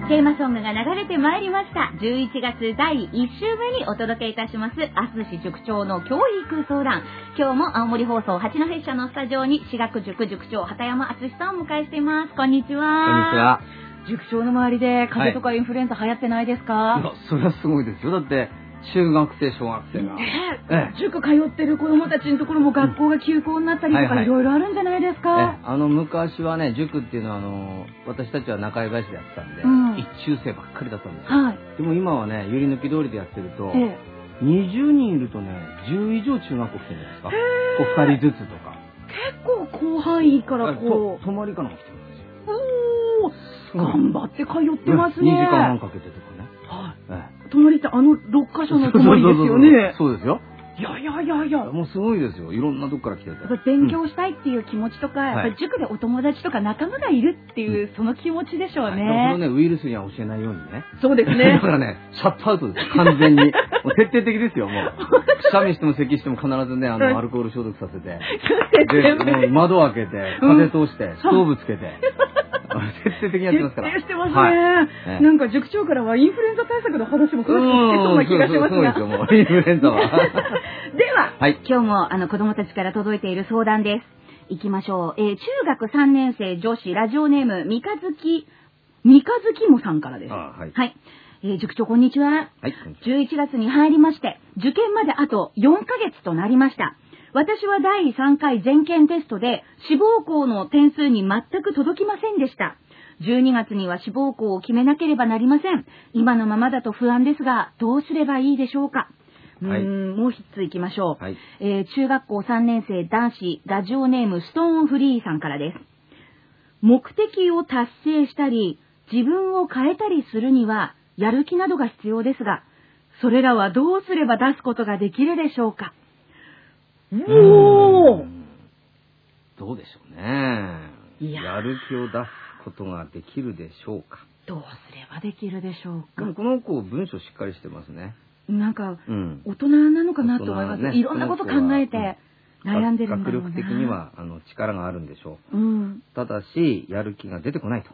テーマソングが流れてまいりました。11月第1週目にお届けいたします淳塾長の教育相談。今日も青森放送八戸支社のスタジオに私学塾塾長畑山淳さんをお迎えしています。こんにちは。 こんにちは。 塾長の周りで風邪とかインフルエンザ流行ってないですか？ いや、それはすごいですよ。だって中学生小学生が、 塾通ってる子どもたちのところも学校が休校になったりとかいろいろあるんじゃないですか？ 昔はね、塾っていうのは私たちは中井林でやってたんで、一中生ばっかりだったんですよ。でも今はね、ゆり抜き通りでやってると、20人いるとね、10以上中学校来てるんですか。2人ずつとか。 結構広範囲からこう。 泊まりかなんか来てるんですよ。 頑張って通ってますね。 2時間半かけてとかね。 泊まりって6カ所の泊まりですよね。 そうですよ。 いや。 もうすごいですよ。いろんなとこから来てて。 勉強したいっていう気持ちとか、やっぱり塾でお友達とか仲間がいるっていう、その気持ちでしょうね。 そのね、ウイルスには教えないようにね。 そうですね。 だからね、シャットアウトです。完全に。もう徹底的ですよ、もう。くしゃみしても咳しても必ずね、アルコール消毒させて。で、もう窓開けて、風通して、ストーブつけて。徹底的にやってますから。 徹底してますね。なんか塾長からはインフルエンザ対策の話も詳しく聞けそうな気がしますが。 そうですよ、もうインフルエンザは。 では、今日も子供たちから届いている相談です。行きましょう。中学3年生女子ラジオネーム三日月もさんからです。塾長こんにちは。11月に入りまして、受験まであと4ヶ月となりました。私は第3回全県テストで志望校の点数に全く届きませんでした。12月には志望校を決めなければなりません。今のままだと不安ですが、どうすればいいでしょうか？もう一つ行きましょう。中学校3年生男子ラジオネームストーンフリーさんからです。目的を達成したり、自分を変えたりするにはやる気などが必要ですが、それらはどうすれば出すことができるでしょうか？ どうでしょうね。やる気を出すことができるでしょうか。 どうすればできるでしょうか。 でもこの子文章しっかりしてますね。 なんか、大人なのかなと思います。いろんなこと考えて悩んでるんだろうな。 学力的には力があるんでしょう。ただしやる気が出てこないと。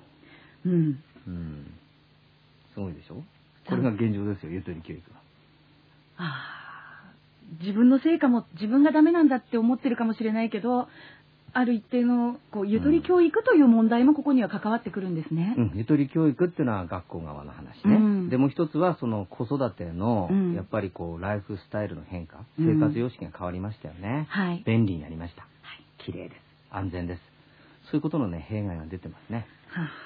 すごいでしょ。これが現状ですよ、ゆとり教育は。 自分の成果も自分がダメなんだって思ってるかもしれないけど、ある一定のゆとり教育という問題もここには関わってくるんですね。 ゆとり教育っていうのは学校側の話ね。でもう一つはその子育てのやっぱりライフスタイルの変化、生活様式が変わりましたよね。便利になりました。綺麗です。安全です。そういうことのね弊害が出てますね。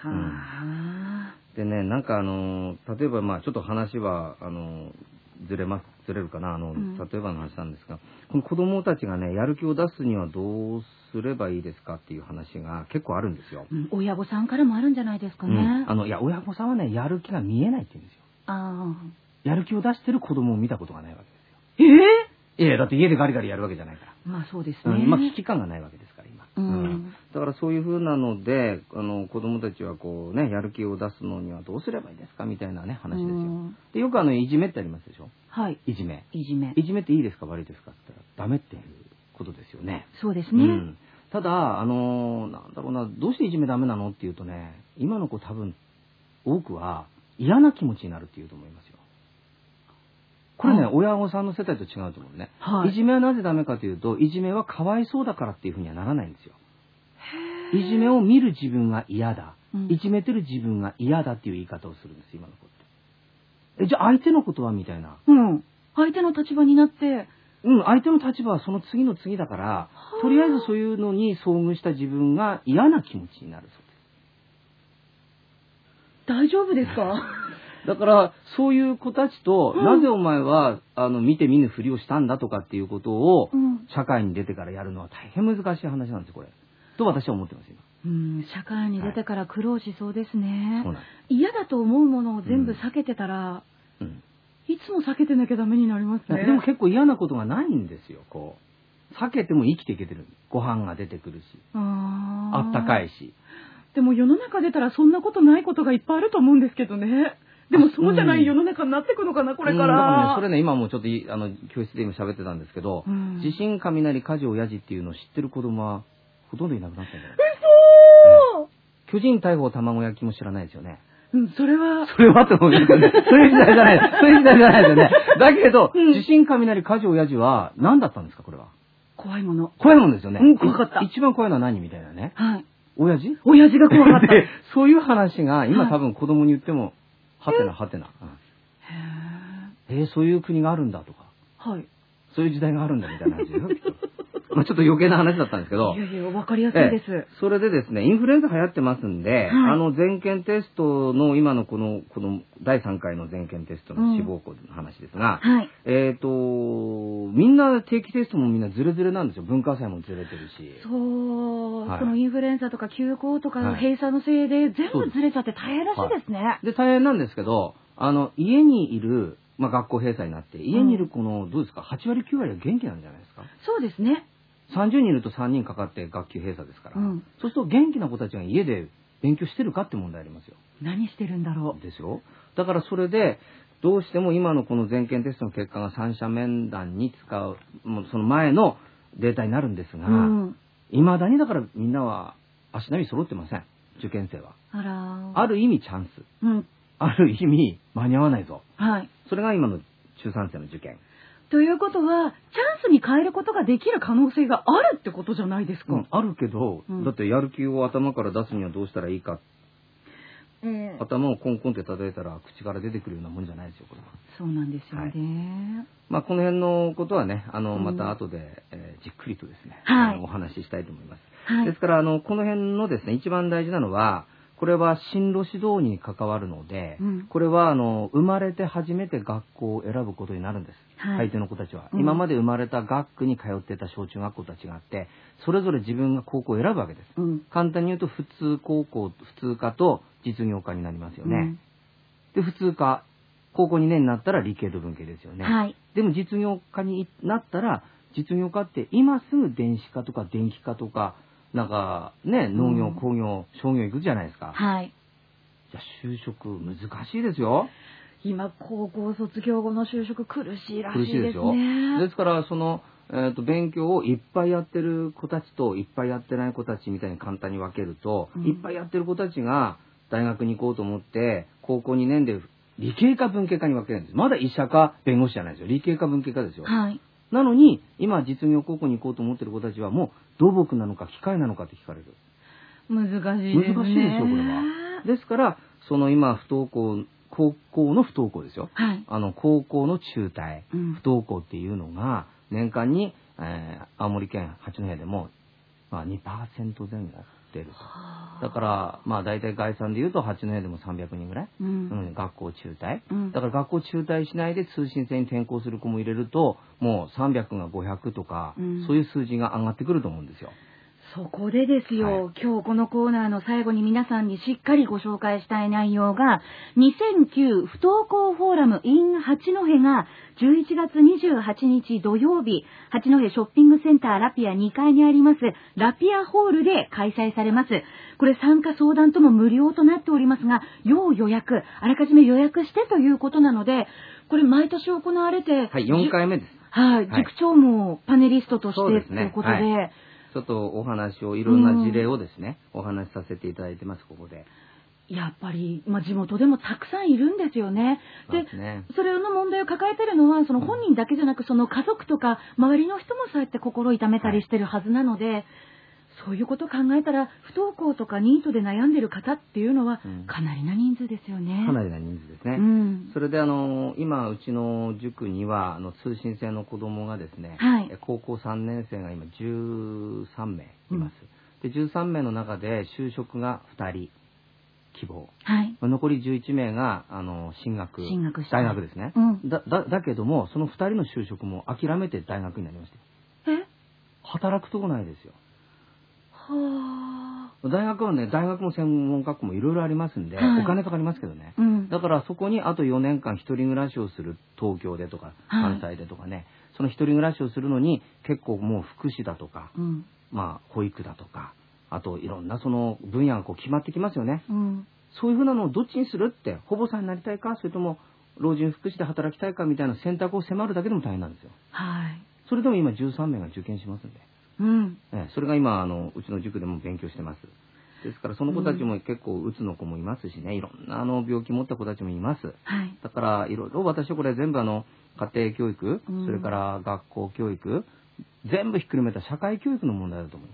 でね、なんか例えばちょっと話はずれるかな。例えばの話なんですが、この子供たちがねやる気を出すにはどうすればいいですかっていう話が結構あるんですよ。 親御さんからもあるんじゃないですかね。 いや、親御さんはねやる気が見えないって言うんですよ。やる気を出してる子供を見たことがないわけですよ。だって家でガリガリやるわけじゃないから。 そうですね。 危機感がないわけですから今。だからそういう風なので子供たちはやる気を出すのにはどうすればいいですかみたいなね話ですよ。でよくいじめってありますでしょ。いじめっていいですか悪いですかって言ったらダメっていうことですよね。 そうですね。 ただなんだろうな、どうしていじめダメなのっていうとね、今の子多分多くは嫌な気持ちになるっていうと思いますよ。これね、親御さんの世帯と違うと思うね。いじめはなぜダメかというと、いじめはかわいそうだからっていうふうにはならないんですよ。いじめを見る自分が嫌だ、いじめてる自分が嫌だっていう言い方をするんです、今の子って。じゃあ相手のことはみたいな。 相手の立場になって。 相手の立場はその次の次だから、とりあえずそういうのに遭遇した自分が嫌な気持ちになるそうです。 大丈夫ですか？ だからそういう子たちと、なぜお前は見て見ぬふりをしたんだとかっていうことを、社会に出てからやるのは大変難しい話なんですこれと私は思ってます今。 社会に出てから苦労しそうですね。嫌だと思うものを全部避けてたら、いつも避けてなきゃダメになりますね。 でも結構嫌なことがないんですよ。避けても生きていけてる。ご飯が出てくるし、あったかいし。 でも世の中出たらそんなことないことがいっぱいあると思うんですけどね。でもそうじゃない世の中になってくのかなこれから。 それね今もちょっと教室で今喋ってたんですけど、地震雷火事親父っていうのを知ってる子供はほとんどいなくなったんじゃないですか。巨人大砲卵焼きも知らないですよね。 それはって思うんですよね。そういう時代じゃない。そういう時代じゃないですよね。だけど、地震、雷、火事、親父は何だったんですか、これは。 怖いもの。 怖いものですよね。 怖かった。 一番怖いのは何みたいなね。 はい。 親父が怖かった。 で、そういう話が今多分子供に言っても、はてな。そういう国があるんだとか。 はい。 そういう時代があるんだみたいな話ですよ、きっと。ちょっと余計な話だったんですけど。 いや、わかりやすいです。 それでですね、インフルエンザ流行ってますんで、全県テストの今のこの第3回の全県テストの志望校の話ですが、みんな定期テストもみんなズレズレなんですよ。文化祭もずれてるし。 そう、そのインフルエンザとか休校とか閉鎖のせいで全部ずれちゃって大変らしいですね。 で、大変なんですけど、家にいる、学校閉鎖になって、家にいる子の、どうですか、8割9割は元気なんじゃないですか。 そうですね。 30人いると3人かかって学級閉鎖ですから、そうすると元気な子たちが家で勉強してるかって問題ありますよ。 何してるんだろう。 ですよ。だからそれで、どうしても今のこの全県テストの結果が三者面談に使う、もうその前のデータになるんですが、未だにだからみんなは足並み揃ってません。受験生は。ある意味チャンス。ある意味間に合わないぞ。それが今の中3生の受験。 ということは、チャンスに変えることができる可能性があるってことじゃないですか。 あるけど、だってやる気を頭から出すにはどうしたらいいか。頭をコンコンって叩いたら口から出てくるようなもんじゃないですよ、これは。 そうなんですよね。 この辺のことはね、また後で、じっくりとですね、お話ししたいと思います。ですから、この辺のですね、一番大事なのは、これは進路指導に関わるので、これは生まれて初めて学校を選ぶことになるんです。相手の子たちは。今まで生まれた学区に通っていた小中学校とは違って、それぞれ自分が高校を選ぶわけです。簡単に言うと、普通科と実業科になりますよね。で、普通科、高校2年になったら理系と文系ですよね。でも実業科になったら、実業科って今すぐ電子科とか電気科とか、なんかね、農業、工業、商業行くじゃないですか。じゃあ就職難しいですよ。 今、高校卒業後の就職苦しいらしいですね。 ですから、勉強をいっぱいやってる子たちといっぱいやってない子たちみたいに簡単に分けると、いっぱいやってる子たちが大学に行こうと思って、高校2年で理系か文系かに分けるんです。まだ医者か弁護士じゃないですよ。理系か文系かですよ。なのに、今実業高校に行こうと思ってる子たちはもう土木なのか機械なのかって聞かれる。 難しいですね。 難しいですよ、これは。ですから、今不登校、高校の不登校ですよ。高校の中退、不登校っていうのが年間に、青森県八戸でも、2% 前後出ると。だから大体概算で言うと八戸でも300人ぐらい、学校中退、だから学校中退しないで通信制に転校する子も入れるともう300が500とか、そういう数字が上がってくると思うんですよ。 そこでですよ、今日このコーナーの最後に皆さんにしっかりご紹介したい内容が、2009不登校フォーラム in 八戸が11月28日土曜日、八戸ショッピングセンターラピア2階にありますラピアホールで開催されます。これ参加相談とも無料となっておりますが、要予約、あらかじめ予約してということなので、これ毎年行われて、 4回目です。 塾長もパネリストとしてということで、 ちょっとお話を、いろんな事例をですね、お話しさせていただいてます、ここで。 やっぱり、地元でもたくさんいるんですよね。で、それの問題を抱えてるのは、その本人だけじゃなく、その家族とか、周りの人もそうやって心を痛めたりしてるはずなので、そういうことを考えたら、不登校とかニートで悩んでる方っていうのは、かなりな人数ですよね。 かなりな人数ですね。それで今、うちの塾には、通信制の子供がですね、高校3年生が今13名います。で、13名の中で就職が2人希望。残り11名が、進学大学ですね。だけども、その2人の就職も諦めて大学になりました。働くとこないですよ。大学はね、大学も専門学校もいろいろありますんで、お金かかりますけどね。だからそこにあと4年間一人暮らしをする、東京でとか関西でとかね、その一人暮らしをするのに結構もう福祉だとか、保育だとか、あといろんなその分野が決まってきますよね。そういうふうなのをどっちにするって、保母さんになりたいか、それとも老人福祉で働きたいかみたいな選択を迫るだけでも大変なんですよ。それでも今13名が受験しますんで。それが今うちの塾でも勉強してます。 ですからその子たちも結構うつの子もいますしね、いろんな病気持った子たちもいます。 はい、 だからいろいろ私はこれ全部家庭教育、それから学校教育、全部ひっくるめた社会教育の問題だと思います。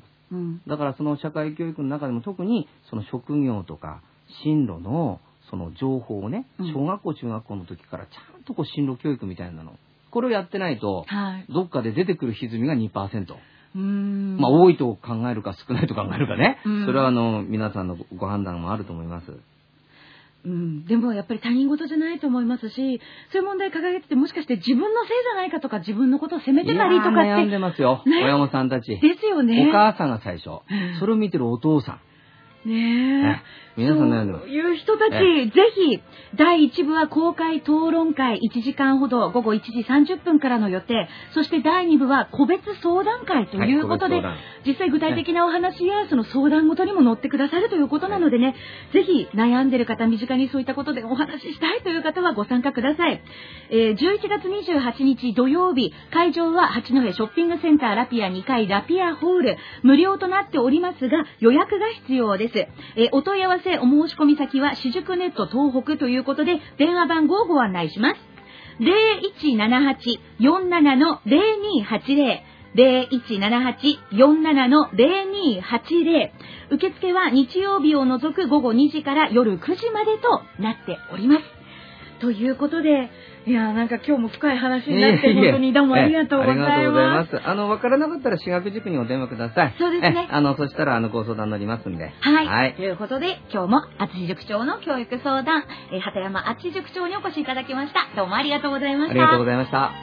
だからその社会教育の中でも特にその職業とか進路のその情報をね、小学校中学校の時からちゃんと進路教育みたいなの、これをやってないと、どっかで出てくる歪みが 2%。多いと考えるか少ないと考えるかね。それは皆さんのご判断もあると思います。 でもやっぱり他人事じゃないと思いますし、そういう問題掲げてて、もしかして自分のせいじゃないかとか、自分のことを責めてたりとかって。 悩んでますよ、ね、親御さんたち。 ですよね。 お母さんが最初。それを見てるお父さん。皆さん悩んでます。 そういう人たち、ぜひ、第1部は公開討論会1時間ほど、午後1時30分からの予定。そして第2部は個別相談会ということで、実際具体的なお話やその相談ごとにも乗ってくださるということなのでね、ぜひ悩んでる方、身近にそういったことでお話ししたいという方はご参加ください。11月28日土曜日、会場は八戸ショッピングセンターラピア2階ラピアホール。無料となっておりますが、予約が必要です。お問い合わせ、お申し込み先は、私塾ネット東北ということで、電話番号をご案内します。0178-47-0280。0178-47-0280。受付は日曜日を除く午後2時から夜9時までとなっております。ということで、いやなんか今日も深い話になって本当にどうもありがとうございます。 ありがとうございます。わからなかったら私学塾にお電話ください。 そうですね。 そしたらご相談乗りますんで。 はい。ということで今日も厚塾長の教育相談、畑山厚塾長にお越しいただきました。どうもありがとうございました。 ありがとうございました。